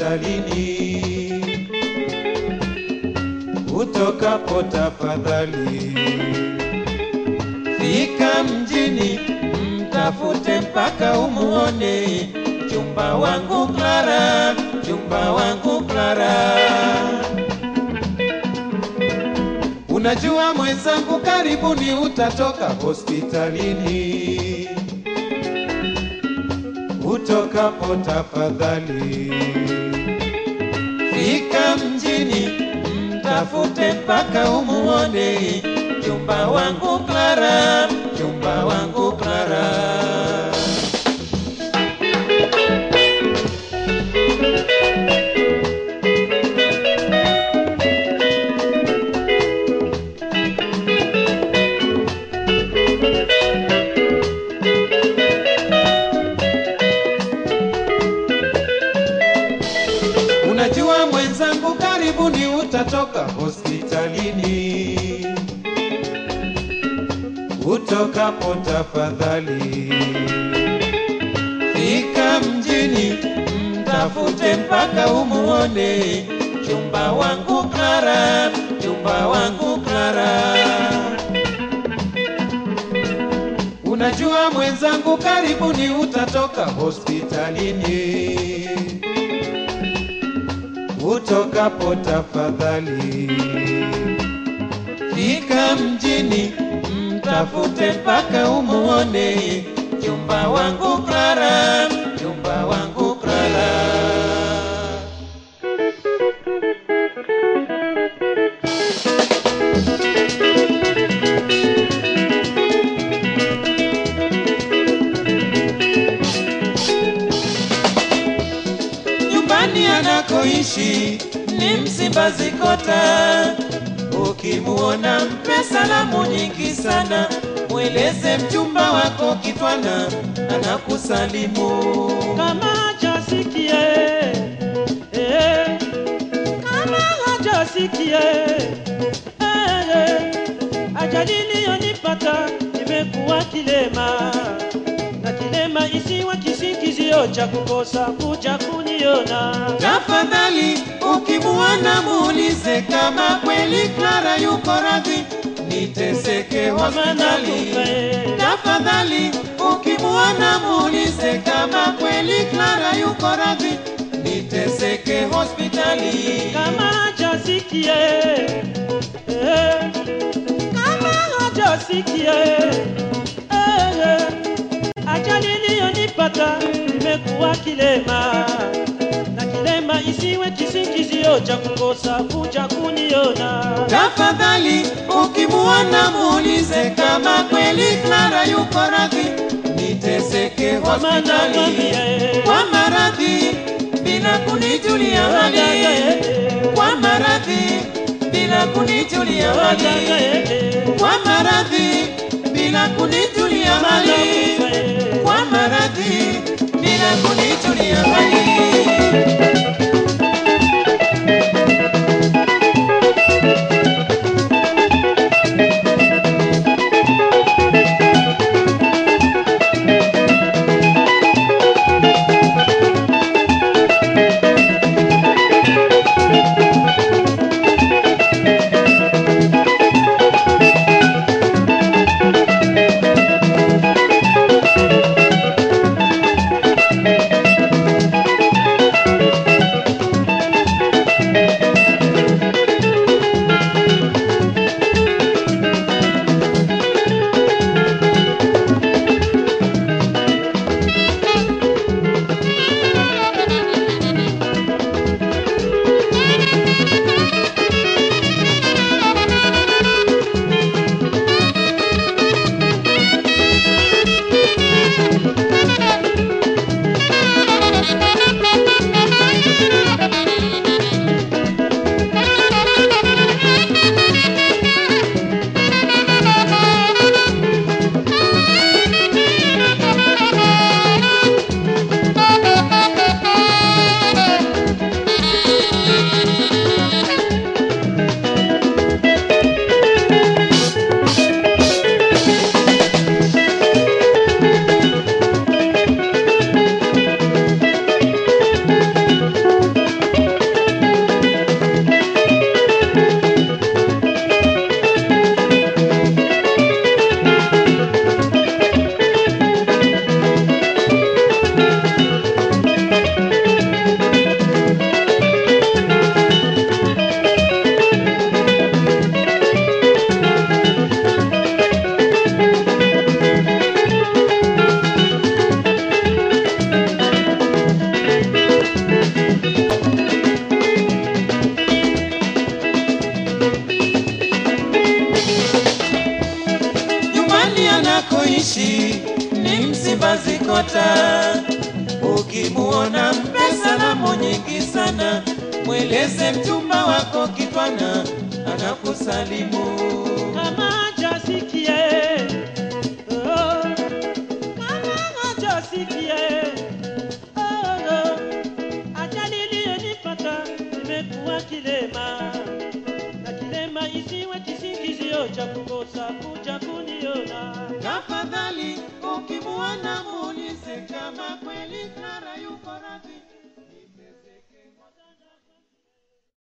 hospitalini. Utokapo tafadhali fika mjini, mtafute mpaka umuone chumba wangu Clara, chumba wangu Clara. Unajua mwenzangu, karibuni utatoka hospitalini. Utokapo tafadhali fika mjini, mtafute mpaka umuone chumba wangu Clara, chumba wangu Clara. Unajua mwenzangu, karibuni utatoka hospitalini. Utokapo tafadhali fika mjini, mtafute mpaka umuone chumba wangu Clara, chumba wangu Clara. Unajua mwenzangu, karibuni utatoka hospitalini. Utokapo tafadhali fika mjini, mtafute mpaka umuone chumba wangu Clara, chumba wangu Clara. Nyumbani anakoishi ni Msimbazi Kota. Ukimuona mpe salamu nyingi sana, mweleze mchumba wako Kitwana anakusalimu. Kama hajasikia kama hajasikia ajali iliyonipata imekuwa kilema, na kilema isiwe kisingizio cha kukosa kuja kuniona. Tafadhali ukimuona muulize kama kweli Clara yuko radhi niteseke hospitali. Tafadhali ukimuona muulize kama kweli Clara yuko radhi niteseke hospitali. Kama hajasikia kama hajasikia ajali iliyonipata imekuwa kilema, na kilema isiwe kisingizio cha kukosa kuja kuniona. Tafadhali ukimuona muulize kama kweli Clara yuko radhi niteseke hospitali. Kwa maradhi bila kunijulia hali, kwa maradhi bila kunijulia hali, kwa maradhi bila kunijulia hali, kwa maradhi bila kunijulia hali. kota. Ukimuona mpe salamu nyingi sana, mweleze mchumba wako kitwana anakusalimu. Kama hajasikia, kama hajasikia, ajali iliyonipata nimekuwa kilema, na kilema isiwe kisingizio cha kukosa kuja kuniona. Tafadhali ukimuona muulize kama kweli Clara yuko